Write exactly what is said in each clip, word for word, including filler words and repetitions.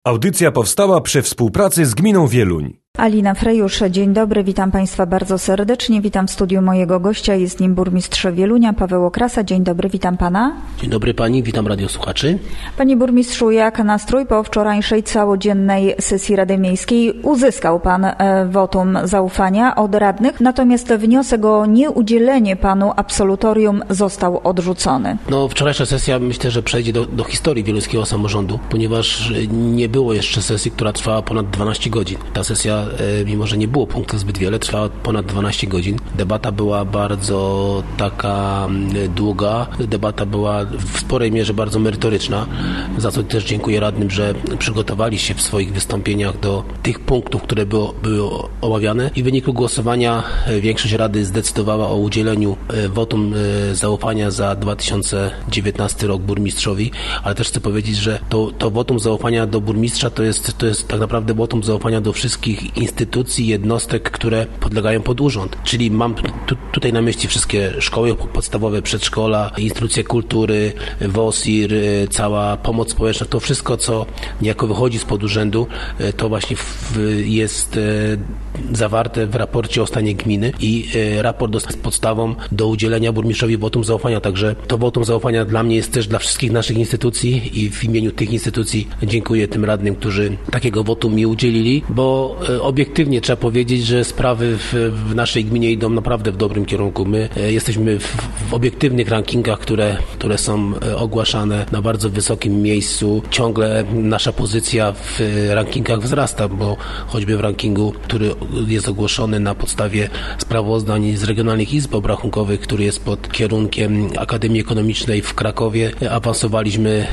Audycja powstała przy współpracy z Gminą Wieluń. Alina Frejusz, dzień dobry, witam Państwa bardzo serdecznie. Witam w studiu mojego gościa, jest nim burmistrz Wielunia, Paweł Okrasa. Dzień dobry, witam Pana. Dzień dobry Pani, witam radiosłuchaczy. Panie burmistrzu, jak nastrój po wczorajszej całodziennej sesji Rady Miejskiej? Uzyskał Pan e, wotum zaufania od radnych, natomiast wniosek o nieudzielenie Panu absolutorium został odrzucony. No, wczorajsza sesja myślę, że przejdzie do, do historii wieluńskiego samorządu, ponieważ nie było jeszcze sesji, która trwała ponad dwanaście godzin. Ta sesja, mimo że nie było punktów zbyt wiele, trwała ponad dwanaście godzin. Debata była bardzo taka długa, debata była w sporej mierze bardzo merytoryczna, za co też dziękuję radnym, że przygotowali się w swoich wystąpieniach do tych punktów, które było, były omawiane i w wyniku głosowania większość Rady zdecydowała o udzieleniu wotum zaufania za dwa tysiące dziewiętnasty rok burmistrzowi, ale też chcę powiedzieć, że to, to wotum zaufania do burmistrza to jest, to jest tak naprawdę wotum zaufania do wszystkich instytucji, jednostek, które podlegają pod urząd. Czyli mam tu, tutaj na myśli wszystkie szkoły podstawowe, przedszkola, instytucje kultury, W O S I R, cała pomoc społeczna, to wszystko, co niejako wychodzi spod urzędu, to właśnie w, jest zawarte w raporcie o stanie gminy i raport jest podstawą do udzielenia burmistrzowi wotum zaufania. Także to wotum zaufania dla mnie jest też dla wszystkich naszych instytucji i w imieniu tych instytucji dziękuję tym radnym, którzy takiego wotum mi udzielili, bo obiektywnie trzeba powiedzieć, że sprawy w, w naszej gminie idą naprawdę w dobrym kierunku. My jesteśmy w, w obiektywnych rankingach, które, które są ogłaszane na bardzo wysokim miejscu. Ciągle nasza pozycja w rankingach wzrasta, bo choćby w rankingu, który jest ogłoszony na podstawie sprawozdań z regionalnych izb obrachunkowych, który jest pod kierunkiem Akademii Ekonomicznej w Krakowie, awansowaliśmy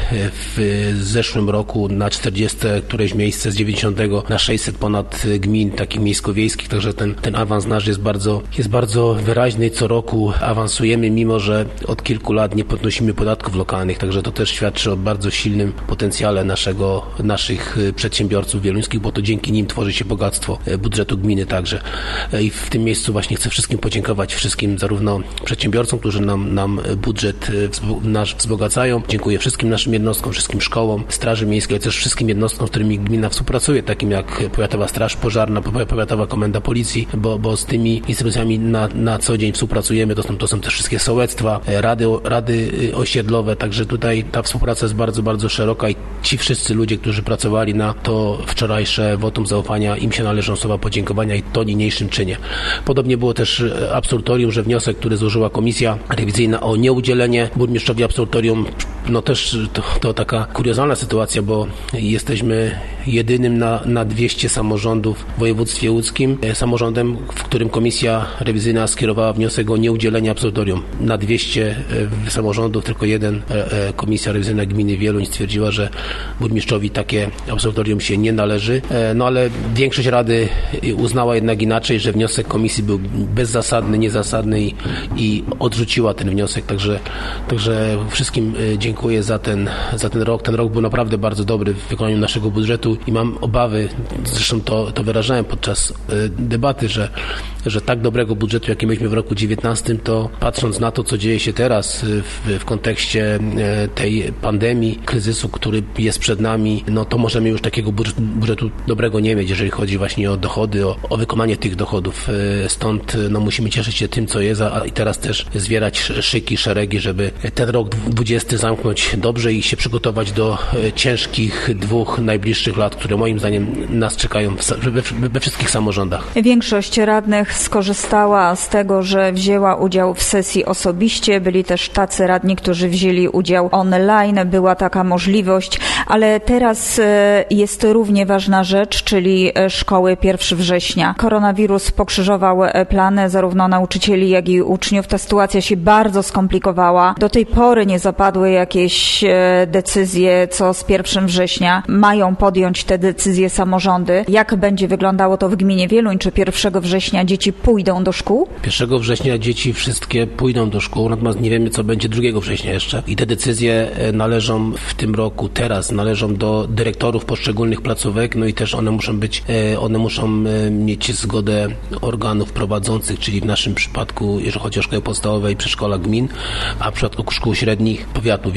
w zeszłym roku na czterdzieste któreś miejsce z dziewięćdziesiątego na sześćset ponad gmin takich miejsko-wiejskich, także ten, ten awans nasz jest bardzo, jest bardzo wyraźny. Co roku awansujemy, mimo że od kilku lat nie podnosimy podatków lokalnych, także to też świadczy o bardzo silnym potencjale naszego, naszych przedsiębiorców wieluńskich, bo to dzięki nim tworzy się bogactwo budżetu gminy także. I w tym miejscu właśnie chcę wszystkim podziękować, wszystkim zarówno przedsiębiorcom, którzy nam, nam budżet nasz wzbogacają. Dziękuję wszystkim naszym jednostkom, wszystkim szkołom, Straży Miejskiej, ale też wszystkim jednostkom, z którymi gmina współpracuje, takim jak Powiatowa Straż Pożarna, Powiatowa Komenda Policji, bo, bo z tymi instytucjami na, na co dzień współpracujemy. To są, to są też wszystkie sołectwa, rady, rady osiedlowe, także tutaj ta współpraca jest bardzo, bardzo szeroka i ci wszyscy ludzie, którzy pracowali na to wczorajsze wotum zaufania, im się należą słowa podziękowania i to niniejszym czynię. Podobnie było też absolutorium, że wniosek, który złożyła Komisja Rewizyjna o nieudzielenie burmistrzowi absolutorium, no też to, to taka kuriozalna sytuacja, bo jesteśmy jedynym na, na dwieście samorządów w województwie łódzkim samorządem, w którym Komisja Rewizyjna skierowała wniosek o nieudzielenie absolutorium. Na dwieście samorządów tylko jeden Komisja Rewizyjna Gminy Wieluń stwierdziła, że burmistrzowi takie absolutorium się nie należy. No ale większość Rady uznała jednak inaczej, że wniosek Komisji był bezzasadny, niezasadny i, i odrzuciła ten wniosek. Także, także wszystkim dziękuję za ten, za ten rok. Ten rok był naprawdę bardzo dobry w wykonaniu naszego budżetu i mam obawy, zresztą to, to wyrażałem podczas debaty, że, że tak dobrego budżetu, jaki mieliśmy w roku dziewiętnastym, to patrząc na to, co dzieje się teraz w, w kontekście tej pandemii, kryzysu, który jest przed nami, no to możemy już takiego budżetu, budżetu dobrego nie mieć, jeżeli chodzi właśnie o dochody, o, o wykonanie tych dochodów. Stąd no, musimy cieszyć się tym, co jest, a i teraz też zwierać szyki, szeregi, żeby ten rok dwudziesty zamknąć dobrze i się przygotować do ciężkich dwóch najbliższych lat, które moim zdaniem nas czekają we, we wszystkich samorządach. Większość radnych skorzystała z tego, że wzięła udział w sesji osobiście. Byli też tacy radni, którzy wzięli udział online. Była taka możliwość, ale teraz jest równie ważna rzecz, czyli szkoły pierwszego września. Koronawirus pokrzyżował plany zarówno nauczycieli, jak i uczniów. Ta sytuacja się bardzo skomplikowała. Do tej pory nie zapadły jakieś decyzje, co z pierwszego września mają podjąć te decyzje samorządy. Jak będzie wyglądało to w gminie Wieluń? Czy pierwszego września dzieci pójdą do szkół? pierwszego września dzieci wszystkie pójdą do szkół, natomiast nie wiemy, co będzie drugiego września jeszcze. I te decyzje należą w tym roku, teraz należą do dyrektorów poszczególnych placówek, no i też one muszą być, one muszą mieć zgodę organów prowadzących, czyli w naszym przypadku, jeżeli chodzi o szkoły podstawowe i przedszkola gmin, a w przypadku szkół średnich powiatu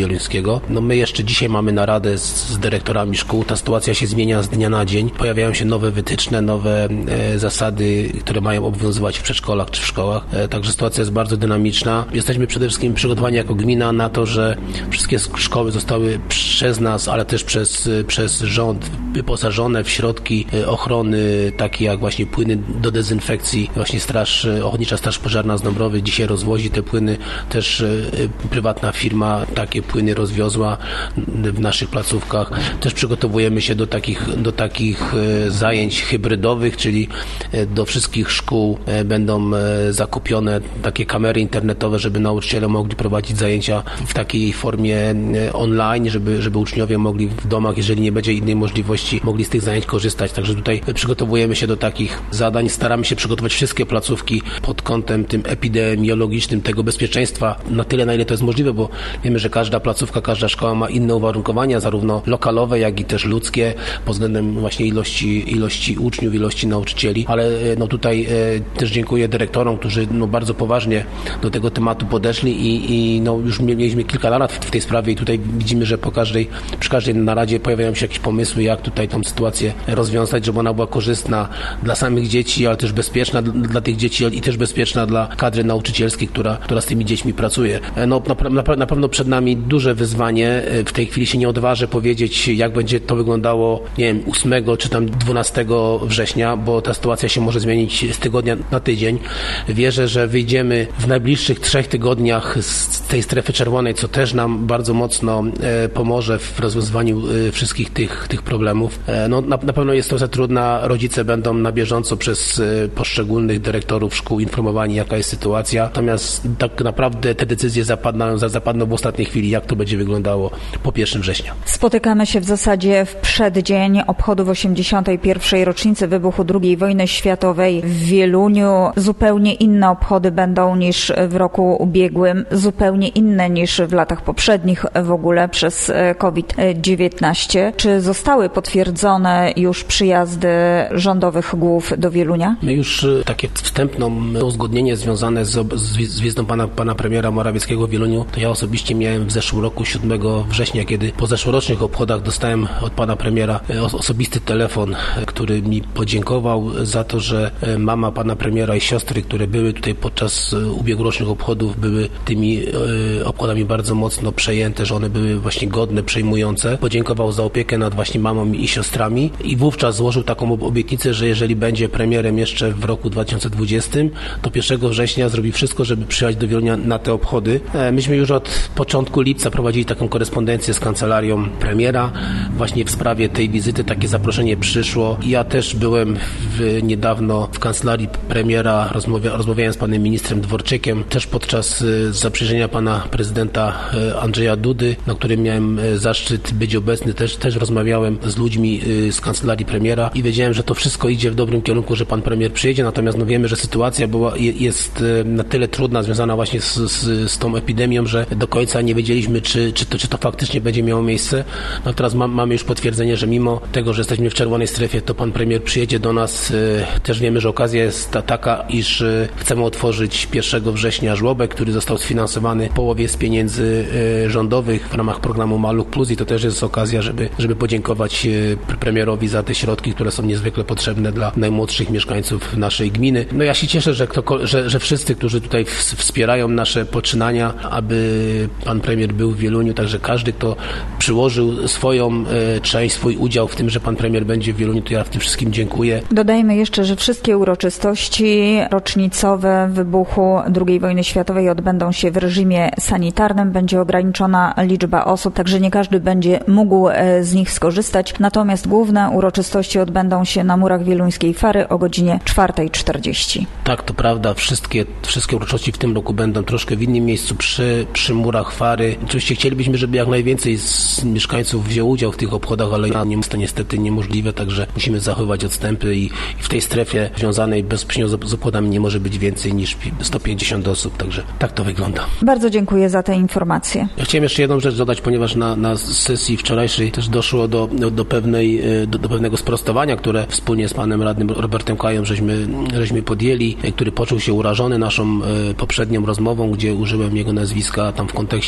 wieluńskiego. No my jeszcze dzisiaj mamy naradę z, z dyrektorami szkół. Ta sytuacja się zmienia z dnia na dzień. Pojawiają się nowe wytyczne, nowe e, zasady, które mają obowiązywać w przedszkolach czy w szkołach. E, także sytuacja jest bardzo dynamiczna. Jesteśmy przede wszystkim przygotowani jako gmina na to, że wszystkie szkoły zostały przez nas, ale też przez, przez rząd wyposażone w środki ochrony, takie jak właśnie płyny do dezynfekcji. Właśnie Straż, Ochotnicza Straż Pożarna z Dąbrowy dzisiaj rozwozi te płyny. Też prywatna firma takie płyny rozwiozła w naszych placówkach. Też przygotowujemy się do takich, do takich zajęć hybrydowych, czyli do wszystkich szkół będą zakupione takie kamery internetowe, żeby nauczyciele mogli prowadzić zajęcia w takiej formie online, żeby, żeby uczniowie mogli w domach, jeżeli nie będzie innej możliwości, mogli z tych zajęć korzystać. Także tutaj przygotowujemy się do takich zadań. Staramy się przygotować wszystkie placówki pod kątem tym epidemiologicznym, tego bezpieczeństwa na tyle, na ile to jest możliwe, bo wiemy, że każda placówka, każda szkoła ma inne uwarunkowania, zarówno lokalowe, jak i też ludzkie, pod względem właśnie ilości, ilości uczniów, ilości nauczycieli. Ale no tutaj e, też dziękuję dyrektorom, którzy no bardzo poważnie do tego tematu podeszli i, i no już mieliśmy kilka narad w, w tej sprawie i tutaj widzimy, że po każdej, przy każdej naradzie pojawiają się jakieś pomysły, jak tutaj tą sytuację rozwiązać, żeby ona była korzystna dla samych dzieci, ale też bezpieczna dla, dla tych dzieci i też bezpieczna dla kadry nauczycielskiej, która, która z tymi dziećmi pracuje. No na, na, na pewno przed nami duże wyzwanie. W tej chwili się nie odważę powiedzieć, jak będzie to wyglądało, nie wiem, ósmego czy tam dwunastego września, bo ta sytuacja się może zmienić z tygodnia na tydzień. Wierzę, że wyjdziemy w najbliższych trzech tygodniach z tej strefy czerwonej, co też nam bardzo mocno e, pomoże w rozwiązywaniu e, wszystkich tych, tych problemów. E, no, na, na pewno jest to za trudna. Rodzice będą na bieżąco przez e, poszczególnych dyrektorów szkół informowani, jaka jest sytuacja. Natomiast tak naprawdę te decyzje zapadną, zapadną w ostatniej chwili, jak to będzie wyglądało po pierwszego września. Spotykamy się w zasadzie w przeddzień obchodów osiemdziesiątej pierwszej rocznicy wybuchu drugiej wojny światowej w Wieluniu. Zupełnie inne obchody będą niż w roku ubiegłym, zupełnie inne niż w latach poprzednich w ogóle przez COVID dziewiętnaście. Czy zostały potwierdzone już przyjazdy rządowych głów do Wielunia? My już takie wstępne uzgodnienie związane z, z wizytą pana, pana premiera Morawieckiego w Wieluniu, to ja osobiście miałem w zeszłym roku siódmego września, kiedy po zeszłorocznych obchodach dostałem od pana premiera osobisty telefon, który mi podziękował za to, że mama pana premiera i siostry, które były tutaj podczas ubiegłorocznych obchodów, były tymi obchodami bardzo mocno przejęte, że one były właśnie godne, przejmujące. Podziękował za opiekę nad właśnie mamą i siostrami i wówczas złożył taką obietnicę, że jeżeli będzie premierem jeszcze w roku dwa tysiące dwudziestym, to pierwszego września zrobi wszystko, żeby przyjechać do Wielunia na te obchody. Myśmy już od początku lipca prowadzili taką korespondencję z kancelarią premiera. Właśnie w sprawie tej wizyty takie zaproszenie przyszło. Ja też byłem w, niedawno w kancelarii premiera, rozmawia, rozmawiałem z panem ministrem Dworczykiem, też podczas zaprzysiężenia pana prezydenta Andrzeja Dudy, na którym miałem zaszczyt być obecny, też, też rozmawiałem z ludźmi z kancelarii premiera i wiedziałem, że to wszystko idzie w dobrym kierunku, że pan premier przyjedzie, natomiast no wiemy, że sytuacja była, jest na tyle trudna, związana właśnie z, z, z tą epidemią, że do końca nie wiedzieliśmy, czy, czy, to, czy to faktycznie będzie miało miejsce. No teraz ma, mamy już potwierdzenie, że mimo tego, że jesteśmy w czerwonej strefie, to pan premier przyjedzie do nas. Też wiemy, że okazja jest ta, taka, iż chcemy otworzyć pierwszego września żłobek, który został sfinansowany w połowie z pieniędzy rządowych w ramach programu Maluch Plus i to też jest okazja, żeby, żeby podziękować premierowi za te środki, które są niezwykle potrzebne dla najmłodszych mieszkańców naszej gminy. No ja się cieszę, że, kto, że, że wszyscy, którzy tutaj wspierają nasze poczynania, aby pan premier był w Wieluniu, także każdy, kto przyłożył swoją e, część, swój udział w tym, że pan premier będzie w Wieluniu, to ja w tym wszystkim dziękuję. Dodajmy jeszcze, że wszystkie uroczystości rocznicowe wybuchu drugiej wojny światowej odbędą się w reżimie sanitarnym. Będzie ograniczona liczba osób, także nie każdy będzie mógł z nich skorzystać. Natomiast główne uroczystości odbędą się na murach wieluńskiej Fary o godzinie czwarta czterdzieści. Tak, to prawda. Wszystkie, wszystkie uroczystości w tym roku będą troszkę w innym miejscu przy, przy murach Fary. Oczywiście chcielibyśmy, żeby jak najwięcej z mieszkańców wziął udział w tych obchodach, ale nie jest to niestety niemożliwe, także musimy zachowywać odstępy i, i w tej strefie związanej bezpośrednio z, z obchodami nie może być więcej niż sto pięćdziesiąt osób, także tak to wygląda. Bardzo dziękuję za te informacje. Ja chciałem jeszcze jedną rzecz dodać, ponieważ na, na sesji wczorajszej też doszło do, do, do, pewnej, do, do pewnego sprostowania, które wspólnie z panem radnym Robertem Kają żeśmy, żeśmy podjęli, który poczuł się urażony naszą poprzednią rozmową, gdzie użyłem jego nazwiska tam w kontekście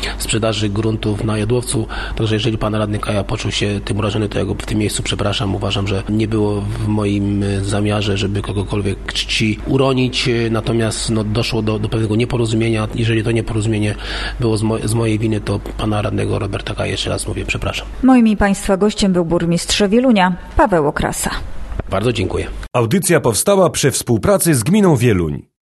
sprzedaży gruntów na Jodłowcu. Także jeżeli pan radny Kaja poczuł się tym urażony, to ja go w tym miejscu przepraszam. Uważam, że nie było w moim zamiarze, żeby kogokolwiek czci uronić, natomiast no, doszło do, do pewnego nieporozumienia. Jeżeli to nieporozumienie było z, mo- z mojej winy, to pana radnego Roberta Kaja jeszcze raz mówię przepraszam. Moim i państwa gościem był burmistrz Wielunia, Paweł Okrasa. Bardzo dziękuję. Audycja powstała przy współpracy z Gminą Wieluń.